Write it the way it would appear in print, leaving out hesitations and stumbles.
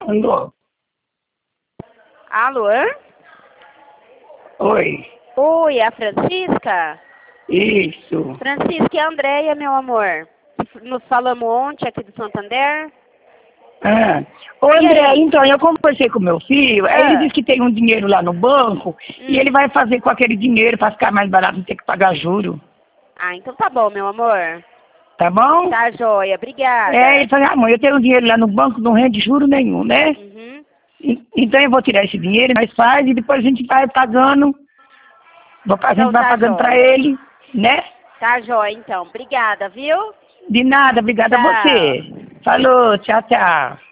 Alô? Alô? Oi. Oi, é a Francisca? Isso. Francisca e a Andréia, meu amor. Nos falamos ontem aqui do Santander. Ah. Ô, E André, aí? então, eu conversei com meu filho, aí ele disse que tem um dinheiro lá no banco e ele vai fazer com aquele dinheiro para ficar mais barato, não ter que pagar juro. Ah, então tá bom, meu amor. Tá bom? Tá joia, obrigada. É, ele falou, ah, mãe, eu tenho um dinheiro lá no banco, não rende juro nenhum, né? Uhum. Então eu vou tirar esse dinheiro, nós faz e depois a gente vai pagando, a gente Então vai tá pagando para joia. ele, né? Tá joia, então. Obrigada, viu? De nada, obrigada a Tchau. você. Falou, tchau, tchau.